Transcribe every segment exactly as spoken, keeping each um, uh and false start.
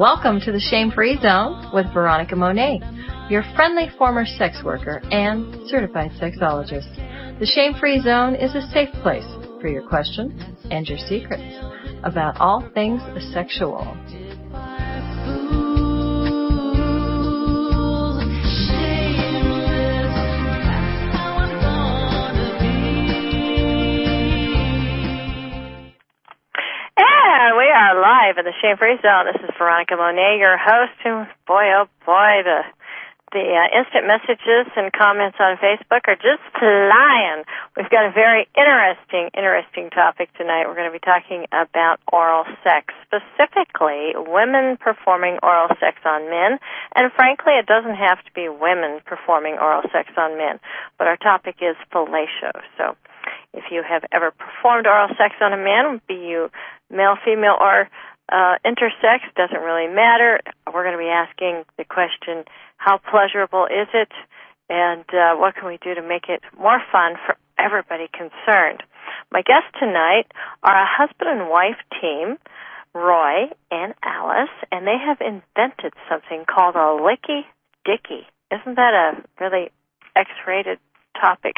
Welcome to the Shame-Free Zone with Veronica Monet, your friendly former sex worker and certified sexologist. The Shame-Free Zone is a safe place for your questions and your secrets about all things sexual. We are live in the Shame-Free Zone. This is Veronica Monet, your host. And boy, oh boy, the the uh, instant messages and comments on Facebook are just flying. We've got a very interesting, interesting topic tonight. We're going to be talking about oral sex, specifically women performing oral sex on men. And frankly, it doesn't have to be women performing oral sex on men. But our topic is fellatio. So if you have ever performed oral sex on a man, be you male, female, or uh, intersex, doesn't really matter. We're going to be asking the question, how pleasurable is it, and uh, what can we do to make it more fun for everybody concerned? My guests tonight are a husband and wife team, Roy and Alice, and they have invented something called a Licky Dicky. Isn't that a really X-rated topic?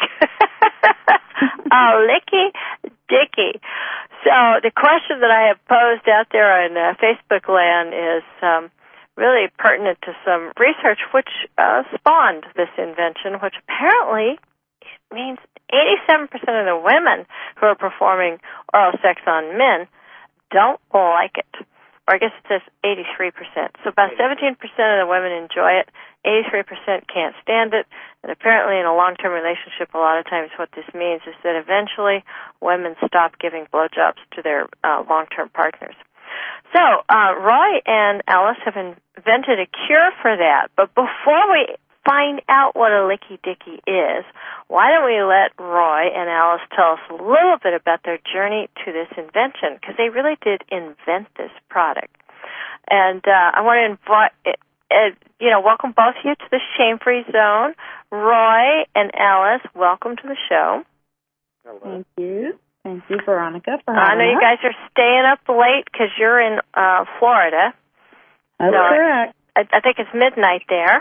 A Licky Dicky. So the question that I have posed out there on uh, Facebook land is um, really pertinent to some research which uh, spawned this invention, which apparently means eighty-seven percent of the women who are performing oral sex on men don't like it. Or I guess it says eighty-three percent. So about seventeen percent of the women enjoy it, eighty-three percent can't stand it, and apparently in a long-term relationship, a lot of times what this means is that eventually women stop giving blowjobs to their uh, long-term partners. So uh, Roy and Alice have invented a cure for that, but before we find out what a Licky Dicky is, why don't we let Roy and Alice tell us a little bit about their journey to this invention, because they really did invent this product. And uh, I want to invite, uh, you know, welcome both of you to the Shame-Free Zone. Roy and Alice, welcome to the show. Hello. Thank you. Thank you, Veronica, for I having know you us. guys are staying up late because you're in uh, Florida. That's so correct. I, I think it's midnight there.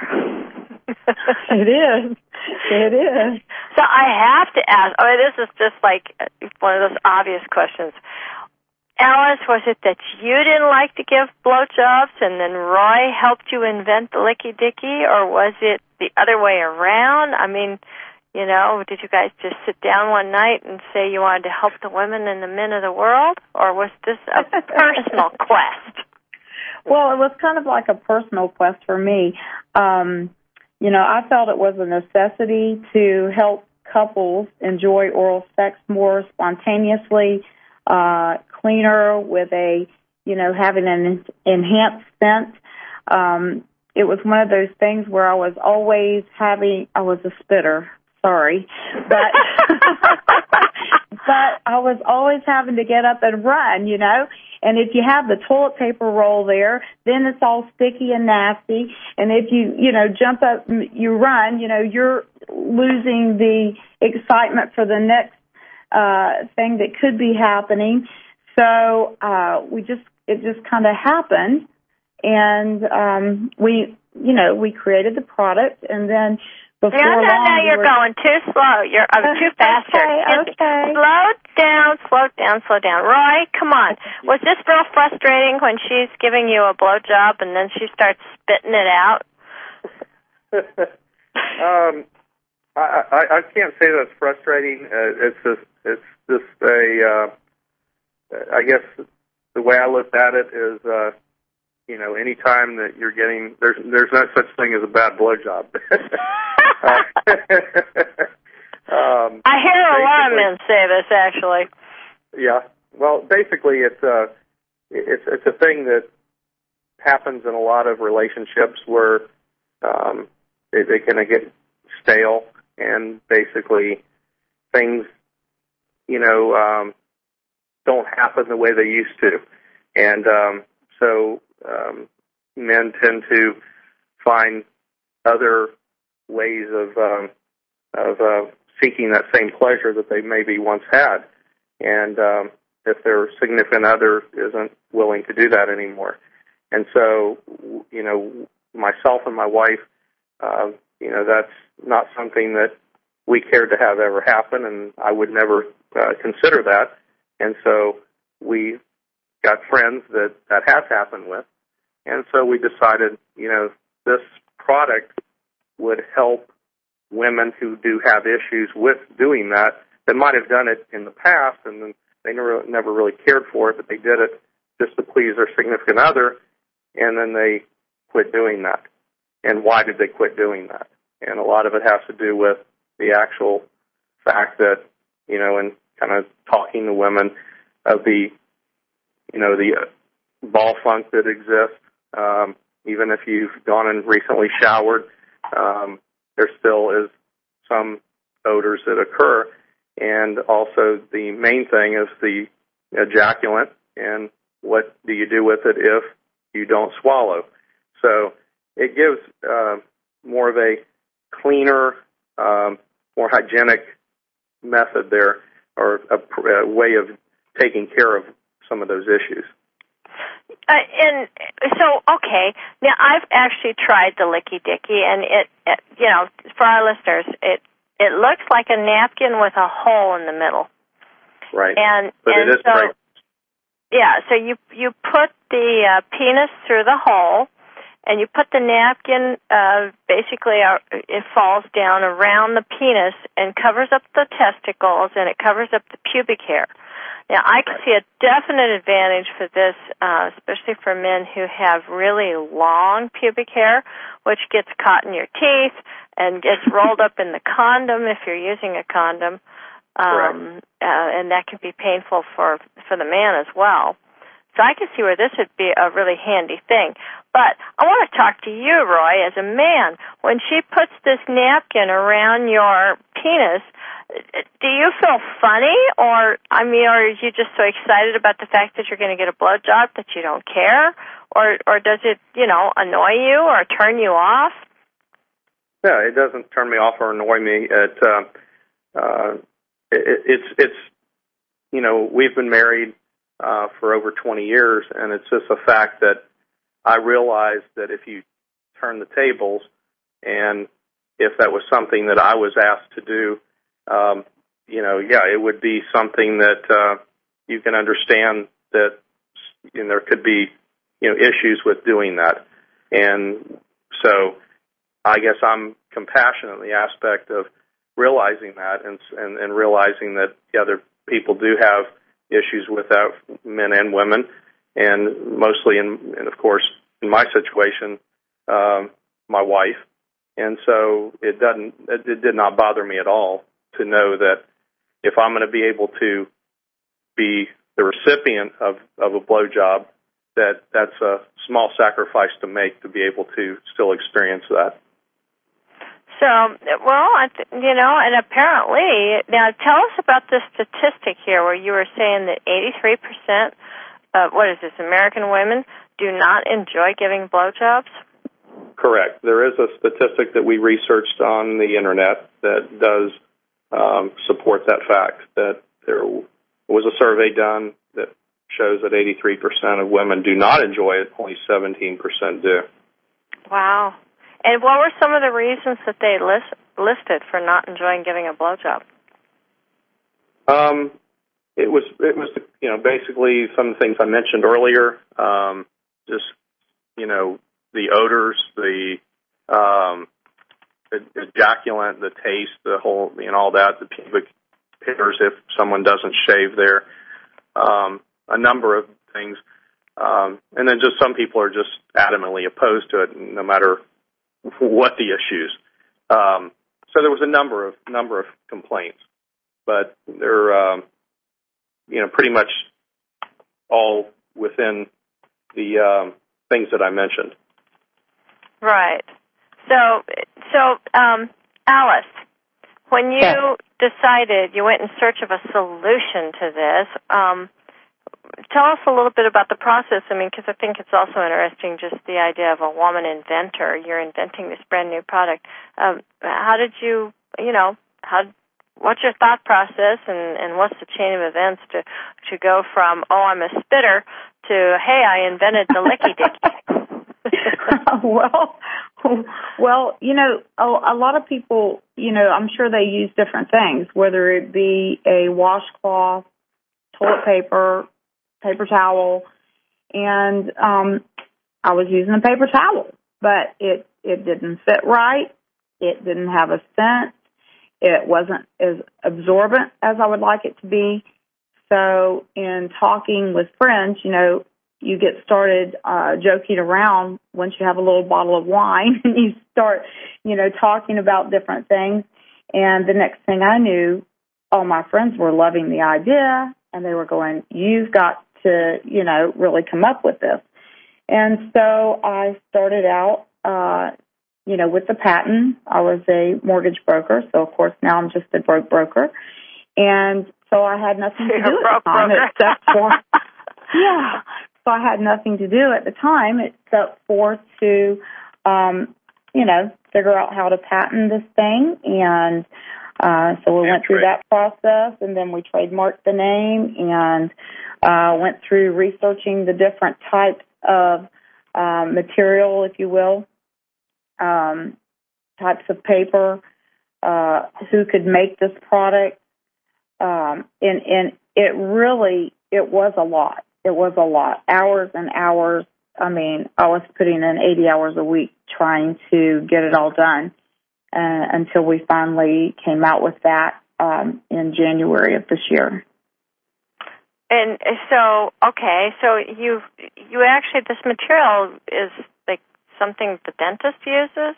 It is. It is. So I have to ask, I mean, this is just like one of those obvious questions. Alice, was it that you didn't like to give blowjobs and then Roy helped you invent the Licky Dicky, or was it the other way around? I mean, you know, did you guys just sit down one night and say you wanted to help the women and the men of the world, or was this a personal quest? Well, it was kind of like a personal quest for me. Um, you know, I felt it was a necessity to help couples enjoy oral sex more spontaneously, uh, cleaner, with a, you know, having an enhanced scent. Um, it was one of those things where I was always having, I was a spitter, sorry, but, but I was always having to get up and run, you know. And if you have the toilet paper roll there, then it's all sticky and nasty. And if you, you know, jump up, you run, you know, you're losing the excitement for the next uh, thing that could be happening. So uh, we just, it just kind of happened. And um, we, you know, we created the product, and then before no, no, long, no, you're we were... going too slow. You're uh, too fast. Okay, okay. Slow down, slow down, slow down. Roy, come on. Was this real frustrating when she's giving you a blowjob and then she starts spitting it out? um, I, I, I can't say that's frustrating. Uh, it's just, it's just a, uh, I guess the way I look at it is, uh, you know, any time that you're getting, there's there's no such thing as a bad blowjob. uh, um, I hear a lot of men say this, actually. Yeah. Well, basically, it's a it's it's a thing that happens in a lot of relationships where um, they, they kind of get stale, and basically things, you know, um, don't happen the way they used to, and um, so. Um, men tend to find other ways of um, of uh, seeking that same pleasure that they maybe once had, and um, if their significant other isn't willing to do that anymore, And so, you know, myself and my wife, uh, you know, that's not something that we cared to have ever happen, and I would never uh, consider that. And so we got friends that that has happened with, and so we decided, you know, this product would help women who do have issues with doing that, that might have done it in the past, and then they never, never really cared for it, but they did it just to please their significant other, and then they quit doing that. And why did they quit doing that? And a lot of it has to do with the actual fact that, you know, and kind of talking to women of the, you know, the uh, ball funk that exists. Um, even if you've gone and recently showered, um, there still is some odors that occur. And also the main thing is the ejaculant, and what do you do with it if you don't swallow? So it gives uh, more of a cleaner, um, more hygienic method there, or a, a way of taking care of some of those issues. Uh, and so, okay, now I've actually tried the Licky Dicky, and it, it, you know, for our listeners, it it looks like a napkin with a hole in the middle. Right. And but and it is so, great. Yeah, so you you put the uh, penis through the hole, and you put the napkin, uh, basically uh, it falls down around the penis and covers up the testicles, and it covers up the pubic hair. Now, I can see a definite advantage for this, uh, especially for men who have really long pubic hair, which gets caught in your teeth and gets rolled up in the condom if you're using a condom, um, uh, and that can be painful for for the man as well. So I can see where this would be a really handy thing. But I want to talk to you, Roy, as a man. When she puts this napkin around your penis, do you feel funny, or I mean, or are you just so excited about the fact that you're going to get a blowjob that you don't care, or or does it, you know, annoy you or turn you off? No, it doesn't turn me off or annoy me. It, uh, uh, it, it's it's you know, we've been married uh, for over twenty years, and it's just a fact that I realized that if you turn the tables, and if that was something that I was asked to do, um, you know, yeah, it would be something that uh, you can understand that, you know, there could be, you know, issues with doing that. And so I guess I'm compassionate in the aspect of realizing that, and and, and realizing that, yeah, there people do have issues with that, men and women, and mostly, in, and of course, in my situation, um, my wife. And so it doesn't, it, it did not bother me at all to know that if I'm going to be able to be the recipient of, of a blowjob, that that's a small sacrifice to make to be able to still experience that. So, well, I th- you know, and apparently, now tell us about this statistic here where you were saying that eighty-three percent of, what is this, American women do not enjoy giving blowjobs? Correct. There is a statistic that we researched on the Internet that does um, support that fact, that there was a survey done that shows that eighty-three percent of women do not enjoy it, only seventeen percent do. Wow. And what were some of the reasons that they list, listed for not enjoying giving a blowjob? Um, it was, it was, you know, basically some of the things I mentioned earlier, um, just, you know, the odors, the um, ejaculant, the taste, the whole, you know, all that, the pubic hairs if someone doesn't shave there, um, a number of things. Um, and then just some people are just adamantly opposed to it, no matter what the issues. Um, so there was a number of number of complaints, but they're um, you know, pretty much all within the um, things that I mentioned. Right. So, so um, Alice, when you yeah. decided you went in search of a solution to this, um, tell us a little bit about the process. I mean, because I think it's also interesting, just the idea of a woman inventor. You're inventing this brand new product. Um, how did you, you know, how what's your thought process, and, and what's the chain of events to to go from, oh, I'm a spitter, to, hey, I invented the Licky Dicky? well, well, you know, a, a lot of people, you know, I'm sure they use different things, whether it be a washcloth, toilet paper, paper towel, and um, I was using a paper towel, but it, it didn't fit right. It didn't have a scent. It wasn't as absorbent as I would like it to be. So in talking with friends, you know, you get started uh, joking around once you have a little bottle of wine and you start, you know, talking about different things. And the next thing I knew, all my friends were loving the idea, and they were going, you've got to, you know, really come up with this. And so I started out, uh, you know, with the patent. I was a mortgage broker, so of course now I'm just a broke broker. And so I had nothing to do at the time except for, yeah, so I had nothing to do at the time except for to, um, you know, figure out how to patent this thing. And uh, so we went through that process, and then we trademarked the name and uh, went through researching the different types of um, material, if you will, um, types of paper, uh, who could make this product. Um, and, and it really, it was a lot. It was a lot. Hours and hours. I mean, I was putting in eighty hours a week trying to get it all done uh, until we finally came out with that um, in January of this year. And so, okay, so you you actually, this material is like something the dentist uses?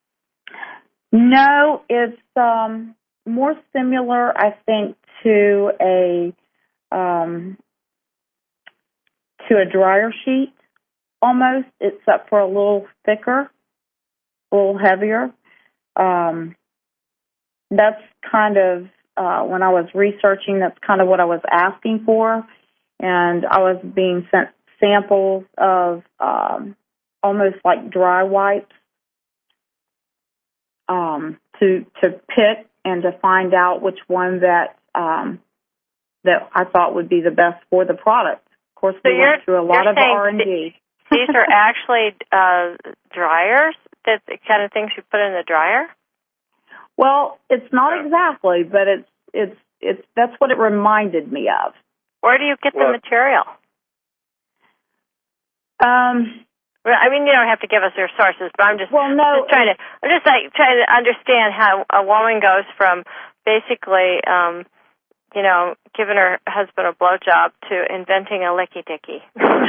No, it's um, more similar, I think, to a um, to a dryer sheet almost, except for a little thicker, a little heavier. Um, that's kind of, uh, when I was researching, that's kind of what I was asking for. And I was being sent samples of um, almost like dry wipes um, to to pick and to find out which one that um, that I thought would be the best for the product. Of course, we so went through a lot of R and D. These are actually uh, dryers, that the kind of things you put in the dryer? Well, it's not exactly, but it's it's it's that's what it reminded me of. Where do you get well, the material? Um, well, I mean, you don't have to give us your sources, but I'm just, well, no, just trying to, I'm just like trying to understand how a woman goes from basically, um, you know, giving her husband a blowjob to inventing a licky dicky.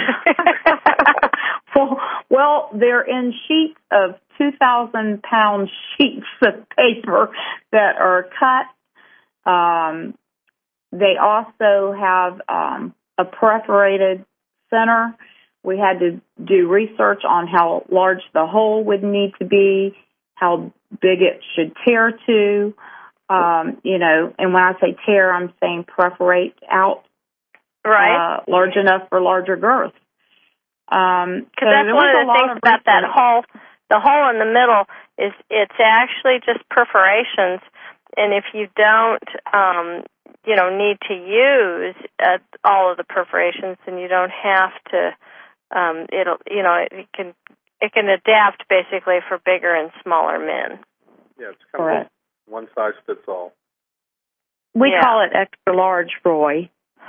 well, well, they're in sheets of two thousand pound sheets of paper that are cut. Um, They also have um, a perforated center. We had to do research on how large the hole would need to be, how big it should tear to, um, you know, and when I say tear, I'm saying perforate out, right? Uh, large enough for larger girth. Um, so that's one of the things of about that hole. The hole in the middle is it's actually just perforations, and if you don't, um, you know, need to use uh, all of the perforations, and you don't have to. Um, it'll, you know, it can it can adapt basically for bigger and smaller men. Yeah, it's kind Correct. of one size fits all. We yeah. call it extra large, Roy.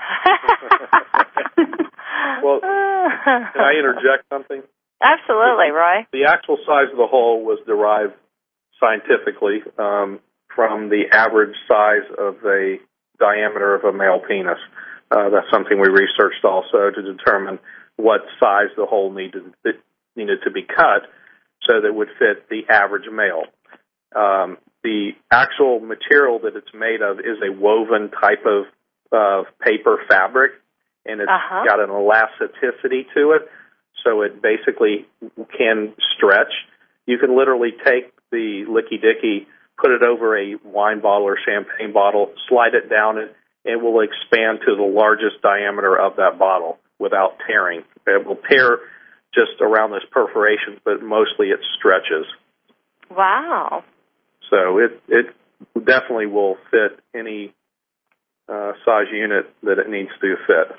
Well, can I interject something? Absolutely, Roy. The actual size of the hole was derived scientifically um, from the average size of a diameter of a male penis. Uh, that's something we researched also to determine what size the hole needed needed to be cut so that it would fit the average male. Um, the actual material that it's made of is a woven type of uh, paper fabric, and it's uh-huh. got an elasticity to it, so it basically can stretch. You can literally take the Licky Dicky, put it over a wine bottle or champagne bottle, slide it down, and it will expand to the largest diameter of that bottle without tearing. It will tear just around those perforations, but mostly it stretches. Wow. So it, it definitely will fit any uh, size unit that it needs to fit.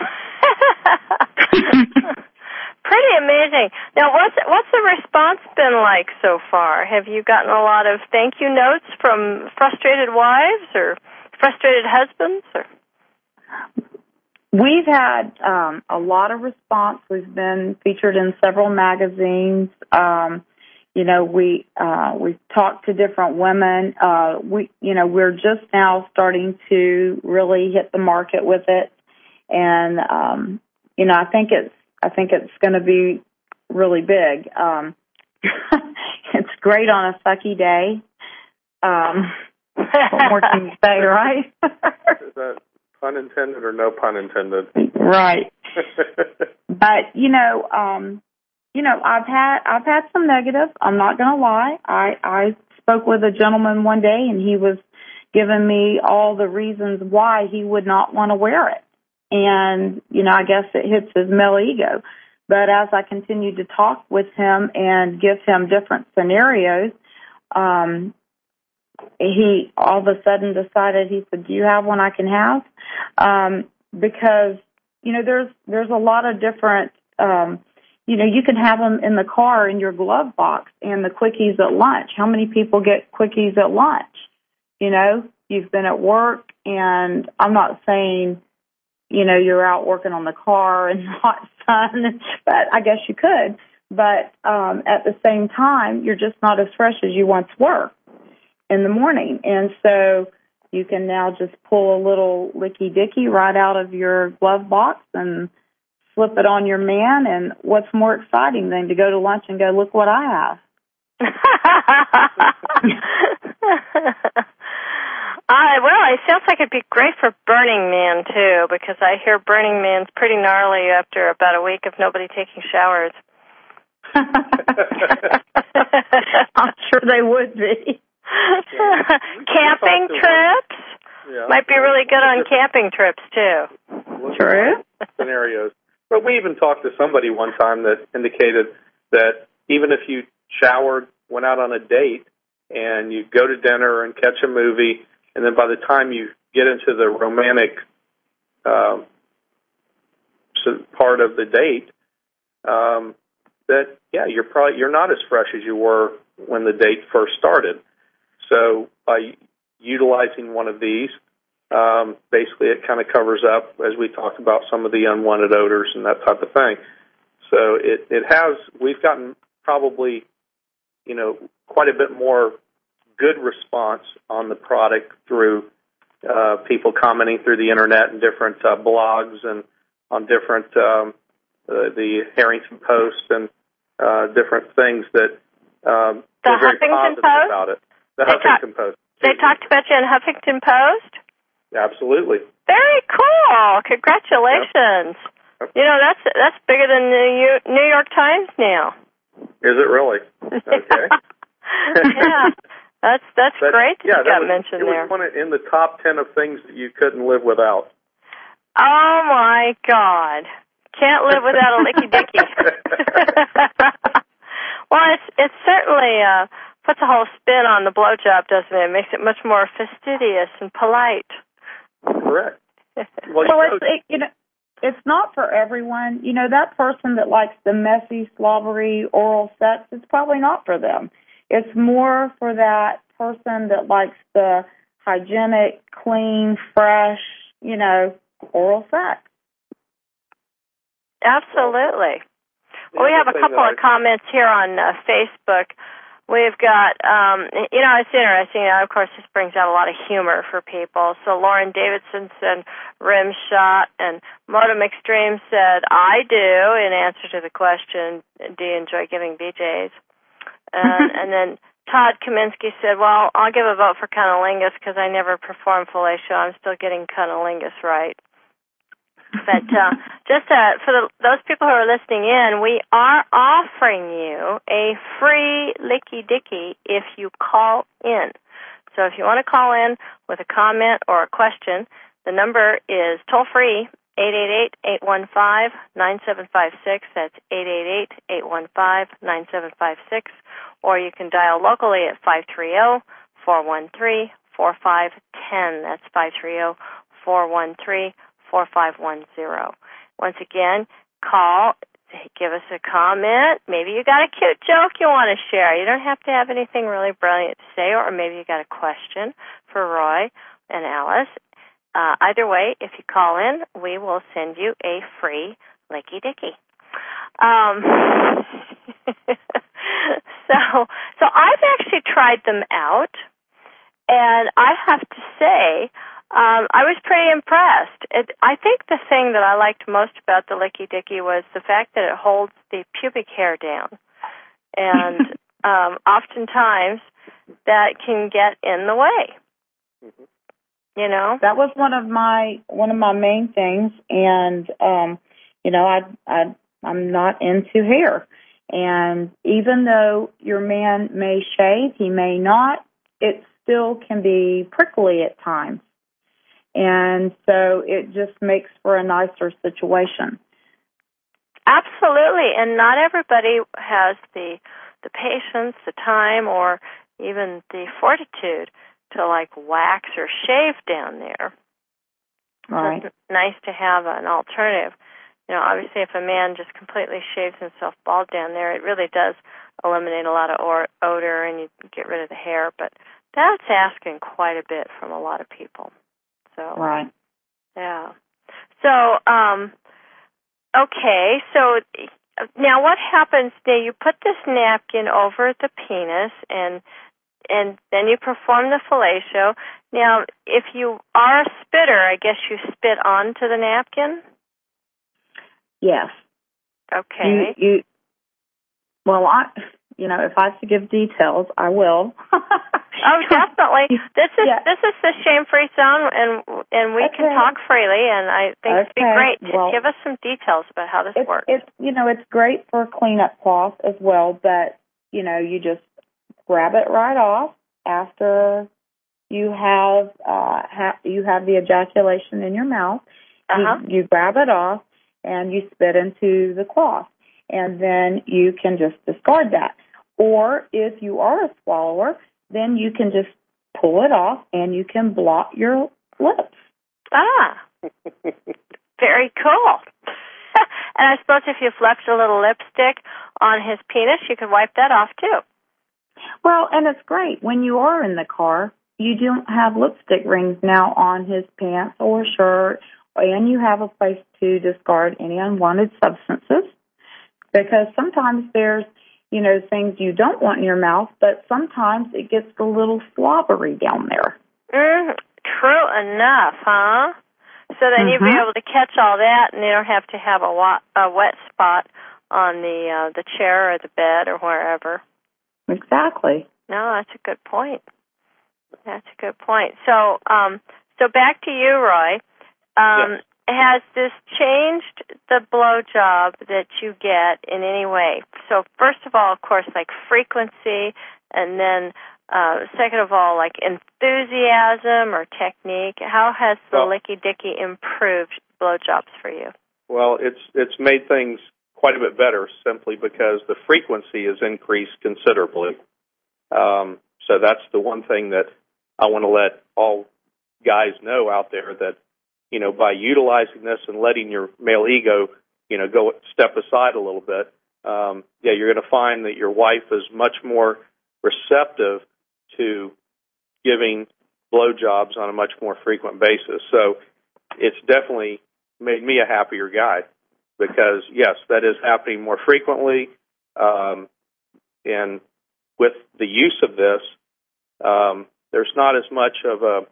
Pretty amazing. Now, what's what's the response been like so far? Have you gotten a lot of thank you notes from frustrated wives or frustrated husbands? Or? We've had um, a lot of response. We've been featured in several magazines. Um, you know, we uh, we've talked to different women. Uh, we, you know, we're just now starting to really hit the market with it, and um, you know, I think it's I think it's going to be really big. Um, it's great on a sucky day. Um, what more can you say, right? Is that pun intended or no pun intended? Right. But you know, um, you know, I've had I've had some negatives. I'm not going to lie. I I spoke with a gentleman one day, and he was giving me all the reasons why he would not want to wear it. And, you know, I guess it hits his male ego. But as I continued to talk with him and give him different scenarios, um, he all of a sudden decided, he said, do you have one I can have? Um, because, you know, there's there's a lot of different, um, you know, you can have them in the car in your glove box and the quickies at lunch. How many people get quickies at lunch? You know, you've been at work, and I'm not saying, you know, you're out working on the car in the hot sun, but I guess you could. But um, at the same time, you're just not as fresh as you once were in the morning. And so you can now just pull a little licky-dicky right out of your glove box and slip it on your man. And what's more exciting than to go to lunch and go, look what I have? Uh, well, it sounds like it'd be great for Burning Man, too, because I hear Burning Man's pretty gnarly after about a week of nobody taking showers. I'm sure they would be. Yeah. Camping trips yeah. might be really good on camping trips, too. True. Scenarios. But we even talked to somebody one time that indicated that even if you showered, went out on a date, and you go to dinner and catch a movie, and then by the time you get into the romantic um, part of the date, um, that yeah, you're probably you're not as fresh as you were when the date first started. So by utilizing one of these, um, basically it kind of covers up, as we talked about, some of the unwanted odors and that type of thing. So it it has we've gotten probably you know quite a bit more good response on the product through uh, people commenting through the internet and different uh, blogs and on different um, uh, the Harrington Post and uh, different things that um, the were very Huffington positive Post? about it. The they Huffington ta- Post. They talked about you in Huffington Post? Absolutely. Very cool. Congratulations. Yep. You know, that's that's bigger than the New York Times now. Is it really? Okay. Yeah. That's that's but, great that yeah, you got that was, mentioned it there. was one of, in the top ten of things that you couldn't live without. Oh, my God. Can't live without a licky-dicky. Well, it's, it's certainly uh, puts a whole spin on the blowjob, doesn't it? It makes it much more fastidious and polite. Correct. Well, well it's, it, you know, it's not for everyone. You know, that person that likes the messy, slobbery oral sex, it's probably not for them. It's more for that person that likes the hygienic, clean, fresh, you know, oral sex. Absolutely. Well, we have a couple of comments here on uh, Facebook. We've got, um, you know, it's interesting. You know, of course, this brings out a lot of humor for people. So Lauren Davidson said, rim shot, and Modem Extreme said, I do, in answer to the question, do you enjoy giving B Js? Uh, and then Todd Kaminsky said, well, I'll give a vote for cunnilingus because I never performed fellatio. I'm still getting cunnilingus right. But uh, just uh, for the, those people who are listening in, we are offering you a free licky-dicky if you call in. So if you want to call in with a comment or a question, the number is toll-free, eight eight eight, eight one five, nine seven five six. That's eight eight eight, eight one five, nine seven five six. Or you can dial locally at five three zero, four one three, four five one zero. That's five three zero, four one three, four five one zero. Once again, call, give us a comment. Maybe you got a cute joke you want to share. You don't have to have anything really brilliant to say, or maybe you got a question for Roy and Alice. Uh, either way, if you call in, we will send you a free Licky Dicky. Um, so, so I've actually tried them out, and I have to say, um, I was pretty impressed. It, I think the thing that I liked most about the Licky Dicky was the fact that it holds the pubic hair down, and um, oftentimes that can get in the way. Mm-hmm. You know, that was one of my one of my main things, and um, you know, I I I'm not into hair, and even though your man may shave, he may not. It still can be prickly at times, and so it just makes for a nicer situation. Absolutely, and not everybody has the the patience, the time, or even the fortitude to like wax or shave down there. Right. So it's nice to have an alternative. You know, obviously if a man just completely shaves himself bald down there, it really does eliminate a lot of or- odor and you get rid of the hair, but that's asking quite a bit from a lot of people. So Right. Yeah. So, um, okay, so now what happens, now you put this napkin over the penis and and then you perform the fellatio. Now, if you are a spitter, I guess you spit onto the napkin? Yes. Okay. You, you well, I, you know, if I have to give details, I will. Oh, definitely. This is yeah. this is the shame-free zone, and and we okay. can talk freely. And I think okay. it'd be great to well, give us some details about how this it's, works. It's you know, it's great for cleanup cloth as well, but you know, you just grab it right off after you have uh, ha- you have the ejaculation in your mouth. Uh-huh. You, you grab it off and you spit into the cloth, and then you can just discard that. Or if you are a swallower, then you can just pull it off and you can blot your lips. Ah, very cool. And I suppose if you've left a little lipstick on his penis, you can wipe that off too. Well, and it's great. When you are in the car, you don't have lipstick rings now on his pants or shirt, and you have a place to discard any unwanted substances, because sometimes there's, you know, things you don't want in your mouth, but sometimes it gets a little slobbery down there. Mm, true enough, huh? So then mm-hmm. you'll be able to catch all that, and you don't have to have a, wa- a wet spot on the uh, the chair or the bed or wherever. Exactly. No, that's a good point. That's a good point. So, um, so back to you, Roy. Um, yes. Has this changed the blowjob that you get in any way? So, first of all, of course, like frequency, and then uh, second of all, like enthusiasm or technique. How has the well, Licky Dicky improved blowjobs for you? Well, it's it's made things quite a bit better simply because the frequency has increased considerably. Um, so that's the one thing that I want to let all guys know out there, that, you know, by utilizing this and letting your male ego, you know, go step aside a little bit, um, yeah, you're going to find that your wife is much more receptive to giving blowjobs on a much more frequent basis. So it's definitely made me a happier guy because, yes, that is happening more frequently. Um, and with the use of this, um, there's not as much of a,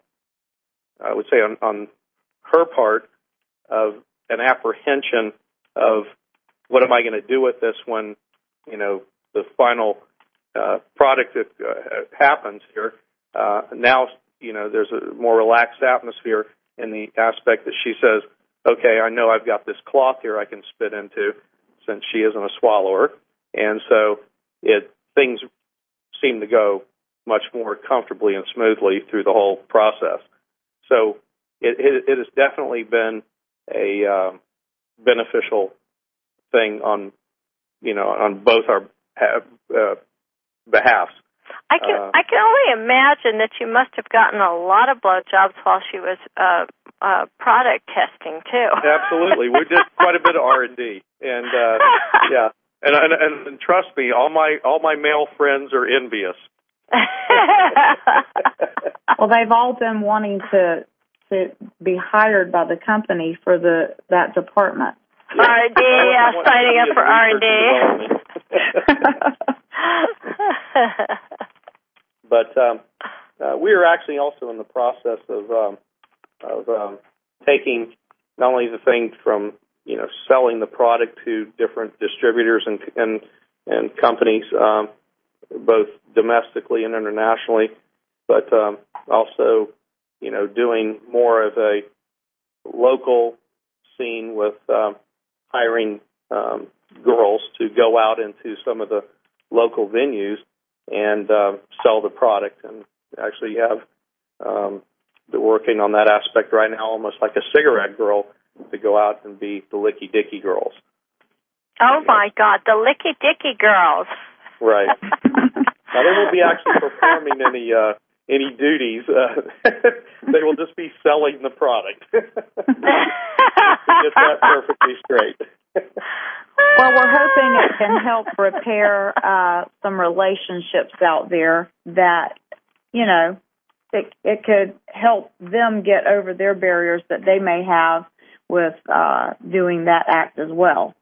I would say on, on her part, of an apprehension of what am I going to do with this when, you know, the final uh, product that uh, happens here. Uh, now, you know, there's a more relaxed atmosphere in the aspect that she says, okay, I know I've got this cloth here I can spit into, since she isn't a swallower. And so it things seem to go much more comfortably and smoothly through the whole process. So it, it, it has definitely been a uh, beneficial thing on, you know, on both our uh, behalves. I can uh, I can only imagine that you must have gotten a lot of blowjobs while she was uh, uh, product testing too. Absolutely, we did quite a bit of R and D, and uh, yeah, and, and and trust me, all my all my male friends are envious. Well, they've all been wanting to to be hired by the company for the that department. Yeah. R and D, yeah, signing up for R and D. But um, uh, we are actually also in the process of um, of um, taking not only the thing from you know selling the product to different distributors and and, and companies, um, both domestically and internationally, but um, also you know doing more of a local scene with um, hiring um, girls to go out into some of the local venues and uh, sell the product. And actually have um, they're working on that aspect right now, almost like a cigarette girl, to go out and be the Licky Dicky girls. Oh my God, the Licky Dicky girls! Right. Now they won't be actually performing any uh, any duties. Uh, they will just be selling the product. To get that perfectly straight. Well, we're hoping it can help repair uh, some relationships out there that, you know, it, it could help them get over their barriers that they may have with uh, doing that act as well.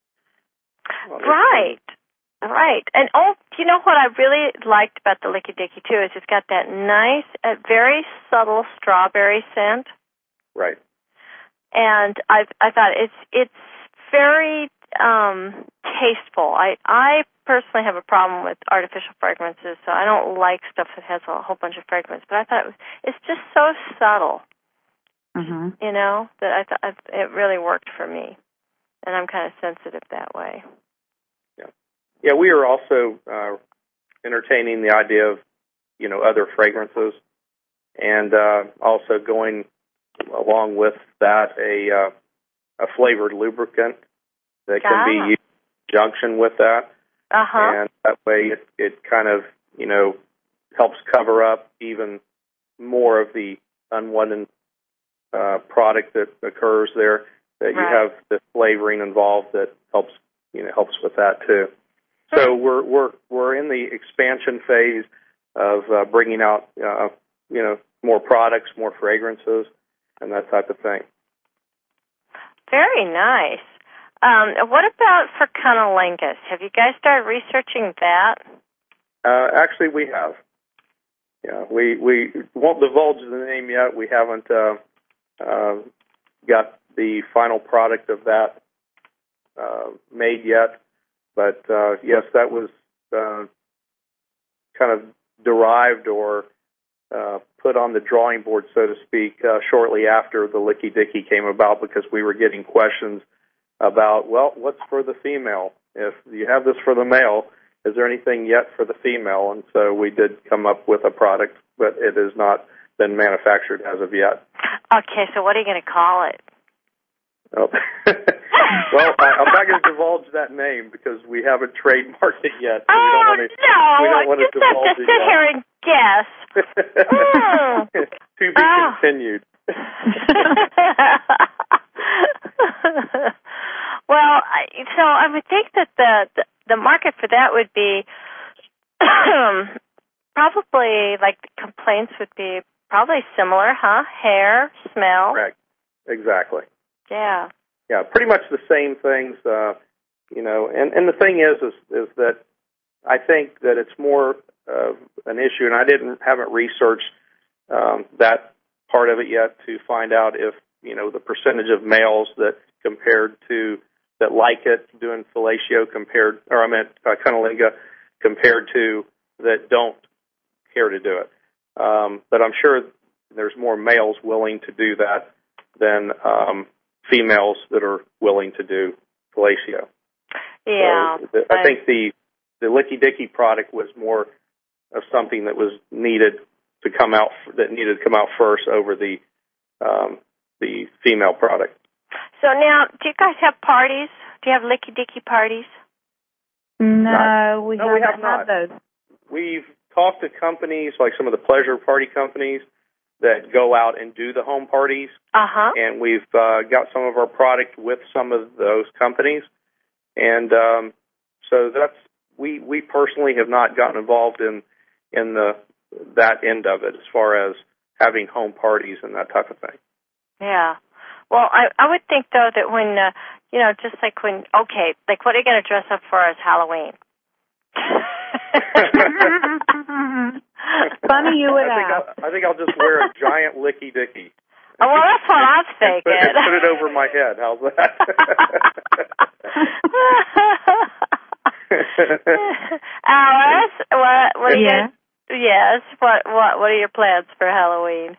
Right, right. And, oh, you know what I really liked about the Licky Dicky, too, is it's got that nice, uh, very subtle strawberry scent. Right. And I I thought it's it's very um, tasteful. I, I personally have a problem with artificial fragrances, so I don't like stuff that has a whole bunch of fragrance. But I thought it was, it's just so subtle, mm-hmm. you know, that I thought it really worked for me. And I'm kind of sensitive that way. Yeah, yeah. We are also uh, entertaining the idea of, you know, other fragrances, and uh, also going along with that a uh, a flavored lubricant that can ah. be used in conjunction with that, uh-huh. and that way it, it kind of you know helps cover up even more of the unwanted uh, product that occurs there. That you right. have the flavoring involved that helps you know helps with that too. So we're we're we're in the expansion phase of uh, bringing out uh, you know more products, more fragrances, and that type of thing. Very nice. Um, what about for cunnilingus? Have you guys started researching that? Uh, actually, we have. Yeah, we we won't divulge the name yet. We haven't uh, uh, got the final product of that uh, made yet, but uh, yes, that was uh, kind of derived or uh, put on the drawing board, so to speak, uh, shortly after the Licky Dicky came about, because we were getting questions about, well, what's for the female? If you have this for the male, is there anything yet for the female? And so we did come up with a product, but it has not been manufactured as of yet. Okay, so what are you going to call it? Oh. Well, I, I'm not going to divulge that name because we haven't trademarked it yet. So oh, we don't want to, no. We don't want just to divulge have to it sit yet. here and guess. mm. To be oh. continued. Well, I, so I would think that the, the, the market for that would be probably, like, the complaints would be probably similar, huh? Hair, smell. Correct. Exactly. Yeah. Yeah, pretty much the same things, uh, you know, and, and the thing is, is, is that I think that it's more of an issue, and I didn't, haven't researched um, that part of it yet to find out if, you know, the percentage of males that compared to, that like it doing fellatio compared, or I meant uh, cunnilingus compared to that don't care to do it. Um, but I'm sure there's more males willing to do that than um, females that are willing to do fellatio. Yeah. So the, I think the the Licky Dicky product was more of something that was needed to come out that needed to come out first over the um, the female product. So now, do you guys have parties? Do you have Licky Dicky parties? No, not, we no, haven't we have had not. those. We've talked to companies like some of the pleasure party companies that go out and do the home parties, uh-huh. and we've uh, got some of our product with some of those companies, and um, so that's we we personally have not gotten involved in in the that end of it as far as having home parties and that type of thing. Yeah. Well, I I would think though that when uh, you know, just like when okay, like what are you going to dress up for as Halloween? Funny you would I think ask. I'll, I think I'll just wear a giant licky dicky. Oh, well, that's what I'm thinking. Put, put it over my head. How's that? Alice, what? What are yeah. you? Yes. What? What? What are your plans for Halloween?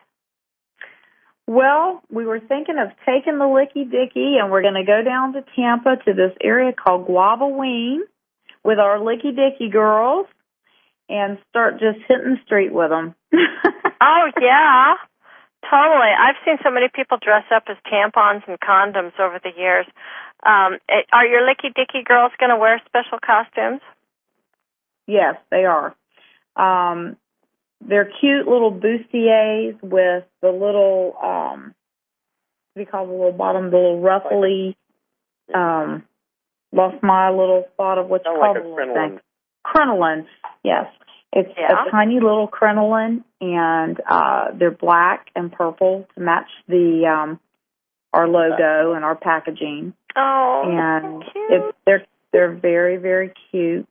Well, we were thinking of taking the Licky Dicky, and we're going to go down to Tampa to this area called Guavaween with our Licky Dicky girls and start just hitting the street with them. Oh, yeah. Totally. I've seen so many people dress up as tampons and condoms over the years. Um, are your Licky Dicky girls going to wear special costumes? Yes, they are. Um, they're cute little bustiers with the little, um, what do you call the little bottom, the little ruffly, um, lost my little thought of what you call like the a little crinoline. thing. Crinoline, yes. It's yeah. a tiny little crinoline, and uh, they're black and purple to match the um, our logo and our packaging. Oh, and cute. It's, they're they're very very cute.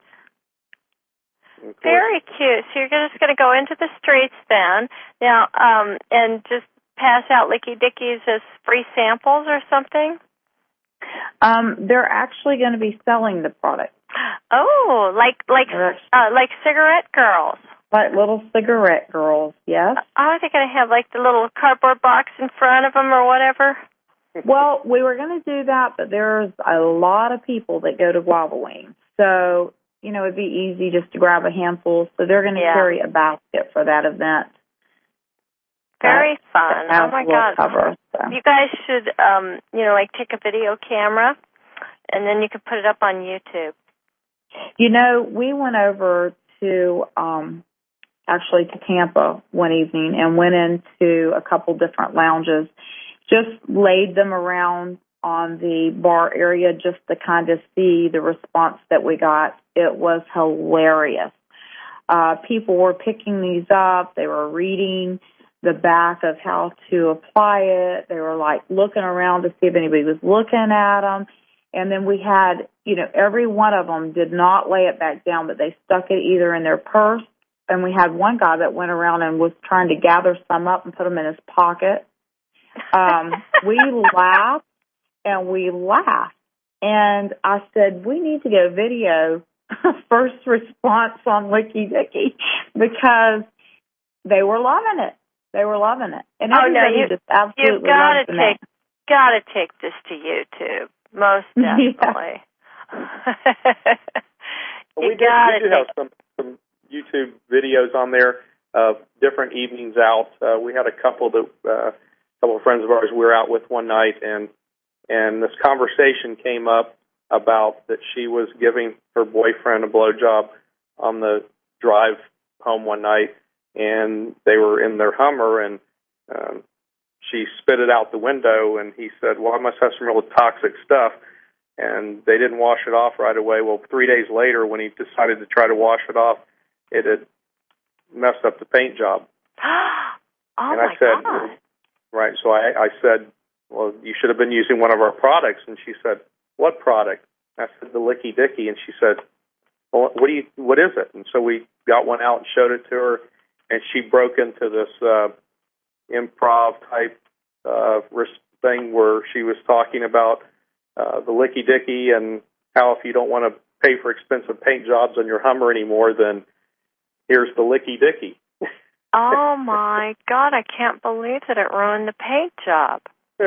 Very cute. So you're just going to go into the streets then now, um, and just pass out Licky Dickies as free samples or something. Um, they're actually going to be selling the product. Oh, like like uh, like cigarette girls. Like little cigarette girls, yes. Oh, are they going to have like the little cardboard box in front of them or whatever? Well, we were going to do that, but there's a lot of people that go to Guavaween. So, you know, it'd be easy just to grab a handful. So they're going to yeah. carry a basket for that event. Very fun. Oh, my God. Cover, so. You guys should, um, you know, like take a video camera, and then you can put it up on YouTube. You know, we went over to, um, actually to Tampa one evening and went into a couple different lounges, just laid them around on the bar area just to kind of see the response that we got. It was hilarious. Uh, people were picking these up. They were reading the back of how to apply it. They were like looking around to see if anybody was looking at them. And then we had, you know, every one of them did not lay it back down, but they stuck it either in their purse. And we had one guy that went around and was trying to gather some up and put them in his pocket. Um, we laughed and we laughed. And I said, we need to get a video first response on Licky Dicky because they were loving it. They were loving it. And oh, no, you, just absolutely you've got to take, name. Gotta take this to YouTube. Most definitely. Yeah. Well, we, do, we do have some, some YouTube videos on there of different evenings out. Uh, we had a couple that uh, a couple of friends of ours we were out with one night, and and this conversation came up about that she was giving her boyfriend a blowjob on the drive home one night, and they were in their Hummer, and um, she spit it out the window, and he said, well, I must have some real toxic stuff. And they didn't wash it off right away. Well, three days later, when he decided to try to wash it off, it had messed up the paint job. Oh, and I my said, God. Right, so I, I said, well, you should have been using one of our products. And she said, what product? I said, the Licky Dicky. And she said, well, what do you, what is it? And so we got one out and showed it to her, and she broke into this uh, improv type uh, thing where she was talking about uh, the Licky Dicky and how if you don't want to pay for expensive paint jobs on your Hummer anymore, then here's the Licky Dicky. Oh, my God, I can't believe that it ruined the paint job. Oh,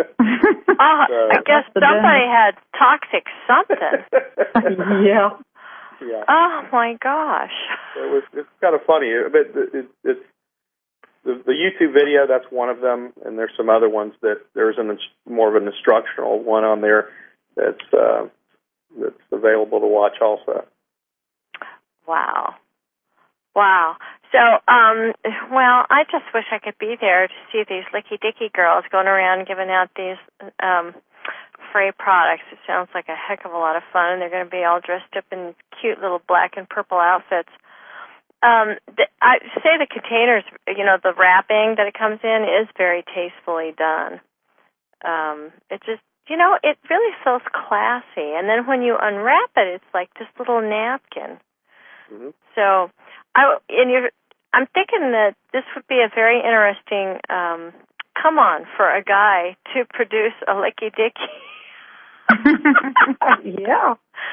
so, I guess somebody had toxic something. yeah. Yeah. Oh, my gosh. It was, it's kind of funny. But it, it, it's the, the YouTube video, that's one of them, and there's some other ones that there's an more of an instructional one on there that's uh, that's available to watch also. Wow. Wow. So, um, well, I just wish I could be there to see these licky-dicky girls going around giving out these um, Frey products. It sounds like a heck of a lot of fun, and they're going to be all dressed up in cute little black and purple outfits. Um, the, I say the containers, you know, the wrapping that it comes in is very tastefully done. Um, it just, you know, it really feels classy. And then when you unwrap it, it's like this little napkin. Mm-hmm. So, I, and you're, I'm thinking that this would be a very interesting um, come on for a guy to produce a licky dicky. Yeah.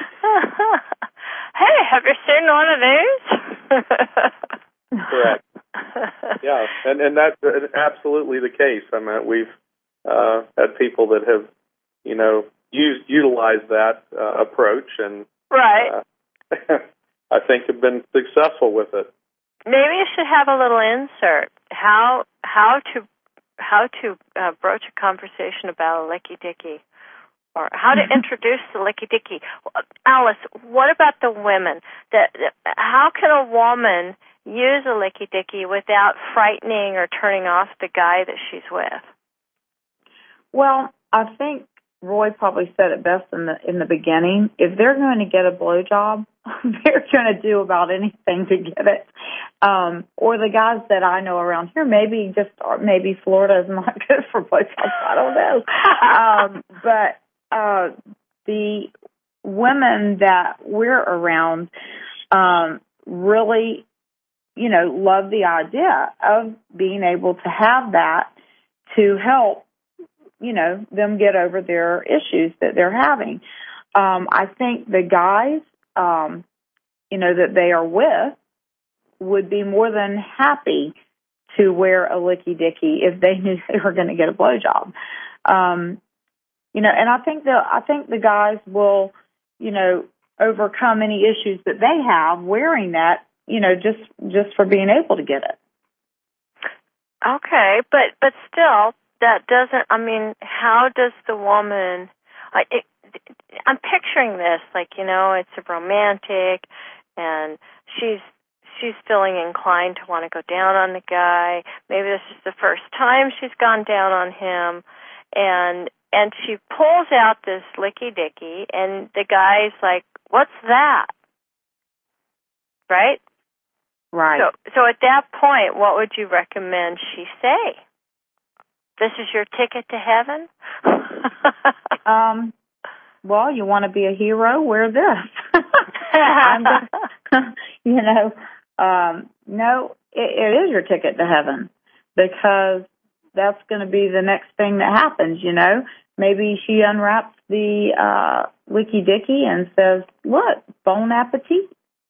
Hey, have you seen one of these? Correct. Yeah, and and that's absolutely the case. I mean, we've uh, had people that have, you know, used utilized that uh, approach, and right. Uh, I think have been successful with it. Maybe you should have a little insert how how to how to uh, broach a conversation about a licky dicky. Or how to introduce the licky-dicky. Alice, what about the women? The, the, how can a woman use a licky-dicky without frightening or turning off the guy that she's with? Well, I think Roy probably said it best in the in the beginning. If they're going to get a blowjob, they're going to do about anything to get it. Um, or the guys that I know around here, maybe just or maybe Florida is not good for blowjobs. I don't know. um, but Uh, the women that we're around um, really, you know, love the idea of being able to have that to help, you know, them get over their issues that they're having. Um, I think the guys, um, you know, that they are with would be more than happy to wear a licky-dicky if they knew they were going to get a blowjob. Um You know, and I think the I think the guys will, you know, overcome any issues that they have wearing that, you know, just just for being able to get it. Okay, but but still, that doesn't. I mean, how does the woman? I, it, I'm picturing this like, you know, it's a romantic, and she's she's feeling inclined to want to go down on the guy. Maybe this is the first time she's gone down on him, and. And she pulls out this licky-dicky, and the guy's like, what's that? Right? Right. So, so at that point, what would you recommend she say? This is your ticket to heaven? um, well, you want to be a hero? Wear this. I'm just, you know, um, no, it, it is your ticket to heaven, because that's going to be the next thing that happens, you know. Maybe she unwraps the uh, licky-dicky and says, look, bon appetit.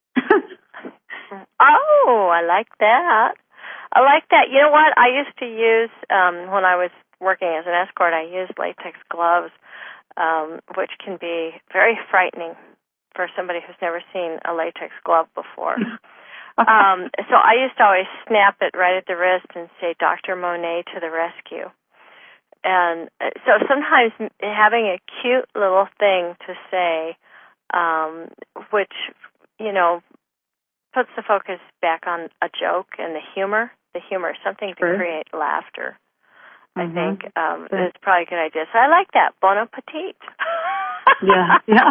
Oh, I like that. I like that. You know what? I used to use, um, when I was working as an escort, I used latex gloves, um, which can be very frightening for somebody who's never seen a latex glove before. um, so I used to always snap it right at the wrist and say, Doctor Monet to the rescue. And so sometimes having a cute little thing to say, um, which, you know, puts the focus back on a joke and the humor, the humor, something to True. create laughter, Mm-hmm. I think um, is probably a good idea. So I like that. Bon appetit. Yeah, yeah.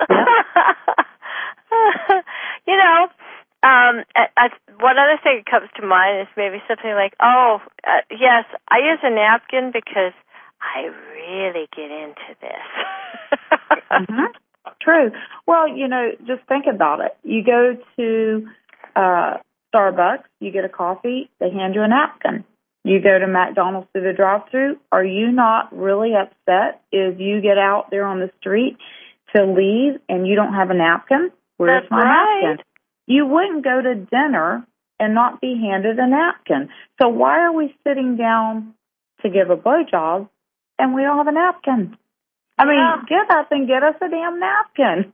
yeah. You know, Um, I, I, one other thing that comes to mind is maybe something like, oh, uh, yes, I use a napkin because I really get into this. Mm-hmm. True. Well, you know, just think about it. You go to uh, Starbucks, you get a coffee, they hand you a napkin. You go to McDonald's through the drive-thru. Are you not really upset if you get out there on the street to leave and you don't have a napkin? Where's That's my right. napkin? You wouldn't go to dinner and not be handed a napkin. So why are we sitting down to give a blowjob and we don't have a napkin? I mean, yeah. get up and get us a damn napkin.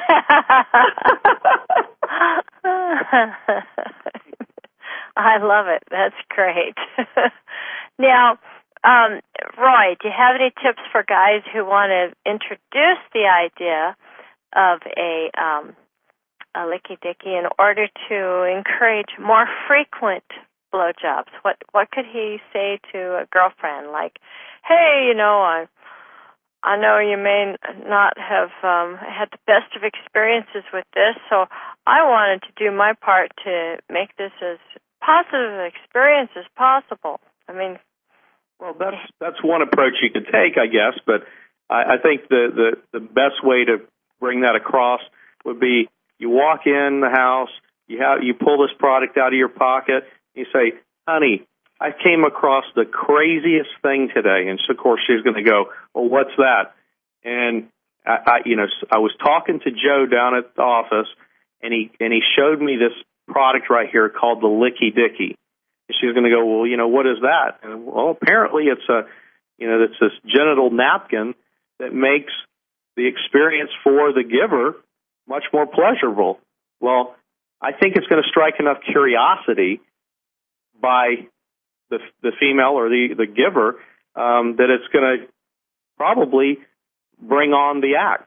I love it. That's great. Now, um, Roy, do you have any tips for guys who want to introduce the idea of a um, a licky dicky in order to encourage more frequent blowjobs? What what could he say to a girlfriend? Like, hey, you know, I I know you may not have um, had the best of experiences with this, so I wanted to do my part to make this as positive an experience as possible. I mean, well, that's that's one approach you could take, I guess, but I, I think the, the, the best way to bring that across would be you walk in the house, you have you pull this product out of your pocket, you say, honey, I came across the craziest thing today. And so, of course, she's going to go, well, what's that? And, I, I, you know, I was talking to Joe down at the office, and he and he showed me this product right here called the Licky Dicky. And she's going to go, well, you know, what is that? And, well, apparently it's a, you know, it's this genital napkin that makes the experience for the giver much more pleasurable. Well, I think it's going to strike enough curiosity by the the female or the, the giver um, that it's going to probably bring on the act.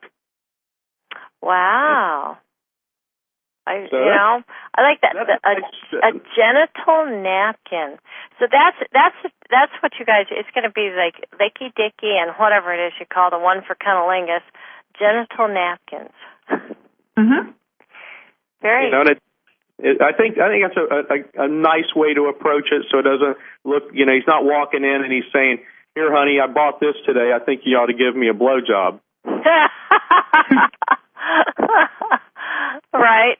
Wow. I, So you know, I like that. that's The, a, a genital napkin. So that's that's that's what you guys. It's going to be like licky dicky and whatever it is you call the one for cunnilingus. Genital napkins. Mhm. Very. You know, and it, it, I think I think that's a, a, a nice way to approach it, so it doesn't look. You know, he's not walking in and he's saying, "Here, honey, I bought this today. I think you ought to give me a blowjob." Right.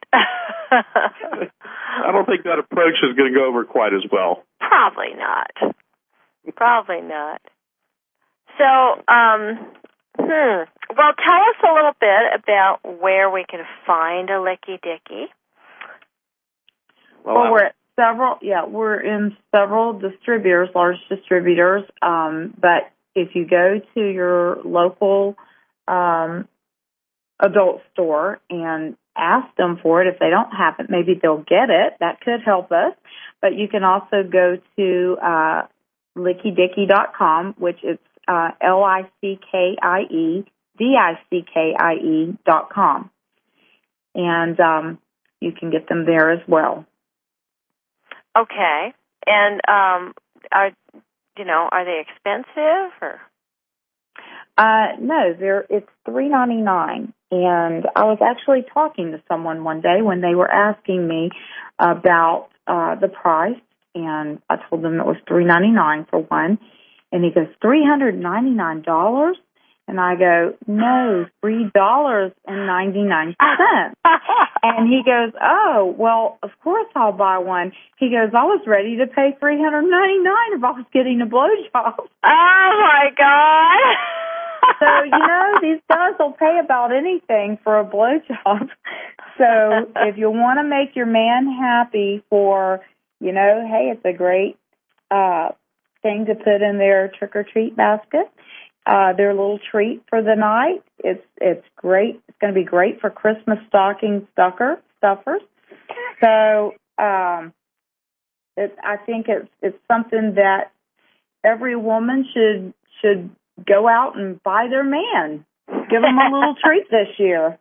I don't think that approach is going to go over quite as well. Probably not. Probably not. So, um, hmm. Well, tell us a little bit about where we can find a Licky Dicky. Well, well we're at several, yeah, we're in several distributors, large distributors. Um, but if you go to your local um, adult store and ask them for it, if they don't have it, maybe they'll get it. That could help us. But you can also go to uh, licky dicky dot com, which is uh, L I C K I E D I C K I E dot com. And um, you can get them there as well. Okay. And um, are you know are they expensive or? Uh, no, they're it's three ninety-nine. And I was actually talking to someone one day when they were asking me about uh, the price, and I told them it was three ninety-nine for one. And he goes, three hundred ninety-nine dollars? And I go, no, three dollars and ninety-nine cents. And he goes, oh, well, of course I'll buy one. He goes, I was ready to pay three hundred ninety-nine dollars if I was getting a blowjob. Oh, my God. So, you know, these guys will pay about anything for a blowjob. So if you want to make your man happy for, you know, hey, it's a great uh, thing to put in their trick-or-treat basket, uh, their little treat for the night. It's it's great. It's going to be great for Christmas stocking stucker, stuffers. So um, it, I think it's it's something that every woman should should go out and buy their man. Give them a little treat this year.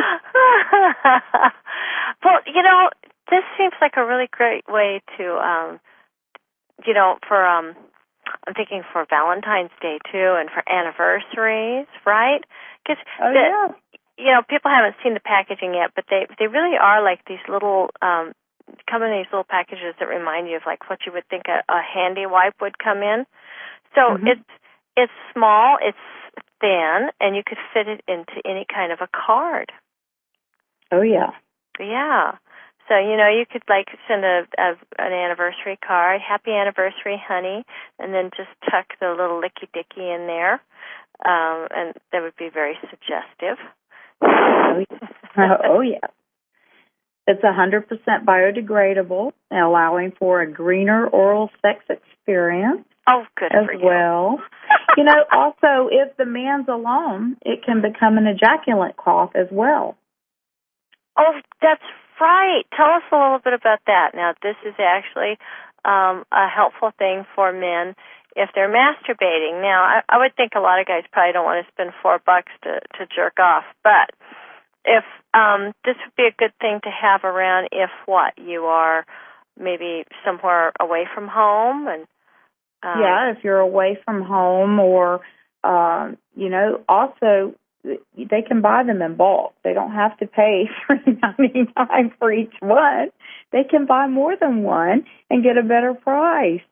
Well, you know, this seems like a really great way to, um, you know, for, um, I'm thinking for Valentine's Day, too, and for anniversaries, right? Because, oh, yeah. you know, people haven't seen the packaging yet, but they, they really are like these little, um, come in these little packages that remind you of, like, what you would think a, a handy wipe would come in. So mm-hmm. it's, It's small, it's thin, and you could fit it into any kind of a card. Oh, yeah. Yeah. So, you know, you could, like, send a, a an anniversary card, happy anniversary, honey, and then just tuck the little licky dicky in there, um, and that would be very suggestive. Oh, yeah. Oh, yeah. It's one hundred percent biodegradable, allowing for a greener oral sex experience. Oh, good as for you. well. You know, also, if the man's alone, it can become an ejaculate cloth as well. Oh, that's right. Tell us a little bit about that. Now, this is actually um, a helpful thing for men if they're masturbating. Now, I, I would think a lot of guys probably don't want to spend four bucks to, to jerk off, but if um, this would be a good thing to have around if what? You are maybe somewhere away from home? and um, Yeah, if you're away from home or, uh, you know, also they can buy them in bulk. They don't have to pay three ninety-nine for each one. They can buy more than one and get a better price.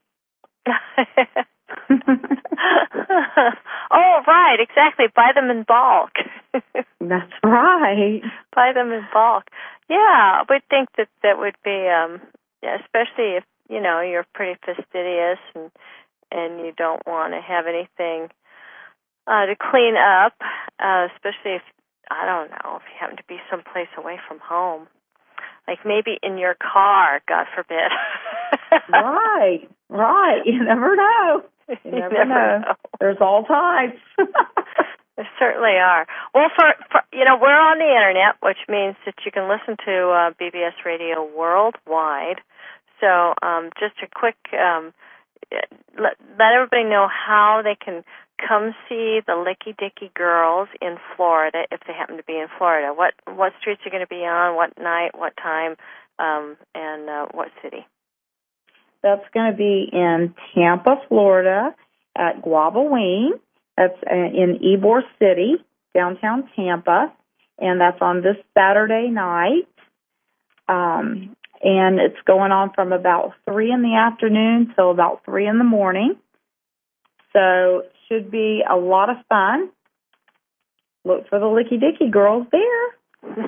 Oh, right, exactly. Buy them in bulk. That's right. Buy them in bulk. Yeah, I would think that that would be, um, especially if, you know, you're pretty fastidious and and you don't want to have anything uh, to clean up, uh, especially if, I don't know, if you happen to be someplace away from home. Like maybe in your car, God forbid. Right, right. You never know. You never, you never know. know. There's all types. There certainly are. Well, for, for you know, we're on the internet, which means that you can listen to uh, B B S Radio worldwide. So um, just a quick, um, let, let everybody know how they can come see the Licky Dicky Girls in Florida if they happen to be in Florida. What what streets are going to be on, what night, what time, um, and uh, what city? That's going to be in Tampa, Florida, at Guava Wing. That's in Ybor City, downtown Tampa, and that's on this Saturday night. Um, and it's going on from about three in the afternoon till about three in the morning. So it should be a lot of fun. Look for the Licky Dicky Girls there.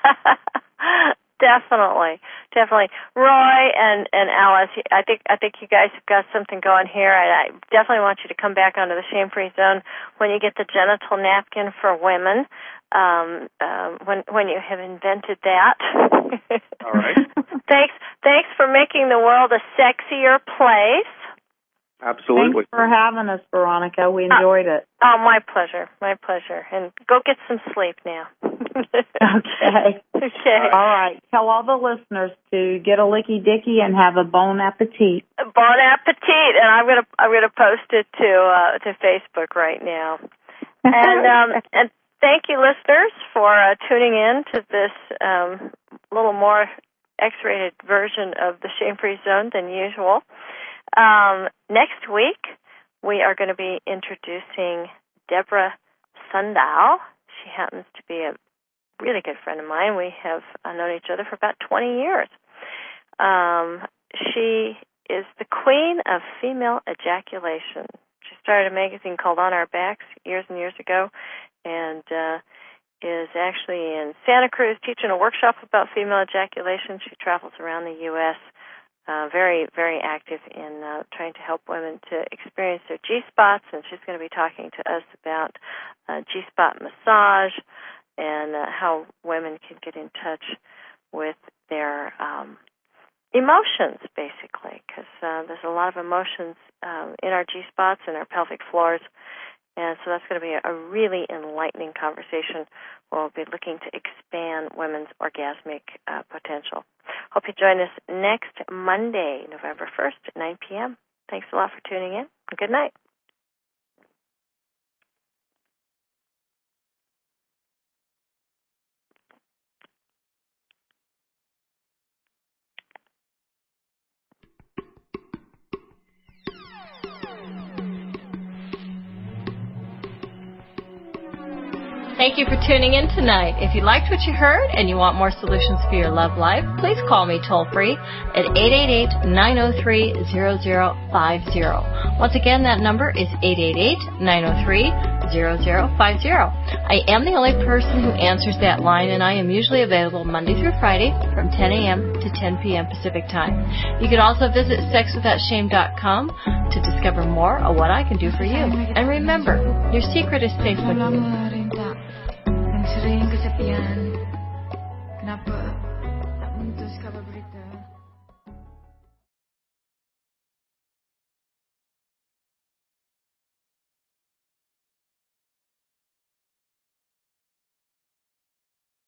Definitely, definitely. Roy and, and Alice, I think I think you guys have got something going here. I, I definitely want you to come back onto the Shame-Free Zone when you get the genital napkin for women, um, um, when when you have invented that. All right. Thanks, thanks for making the world a sexier place. Absolutely. Thanks for having us, Veronica. We enjoyed uh, it. Oh, my pleasure, my pleasure. And go get some sleep now. Okay. Okay. All right. Tell all the listeners to get a Licky Dicky and have a bon appetit. Bon appetit, and I'm gonna I'm gonna post it to uh, to Facebook right now. And um, and thank you, listeners, for uh, tuning in to this um, little more X-rated version of the Shame-Free Zone than usual. Um, next week, we are going to be introducing Deborah Sundahl. She happens to be a really good friend of mine. We have uh, known each other for about twenty years. Um, she is the queen of female ejaculation. She started a magazine called On Our Backs years and years ago, and uh, is actually in Santa Cruz teaching a workshop about female ejaculation. She travels around the U S Uh, very, very active in uh, trying to help women to experience their G-spots, and she's going to be talking to us about uh, G-spot massage and uh, how women can get in touch with their um, emotions, basically, because uh, there's a lot of emotions um, in our G-spots and our pelvic floors, and so that's going to be a, a really enlightening conversation. We'll be looking to expand women's orgasmic uh, potential. Hope you join us next Monday, November first at nine p.m. Thanks a lot for tuning in, and good night. Thank you for tuning in tonight. If you liked what you heard and you want more solutions for your love life, please call me toll-free at eight eight eight, nine oh three, zero zero five zero. Once again, that number is eight eight eight, nine oh three, zero zero five zero. I am the only person who answers that line, and I am usually available Monday through Friday from ten a.m. to ten p.m. Pacific Time. You can also visit sex without shame dot com to discover more of what I can do for you. And remember, your secret is safe with you. Sering kesepian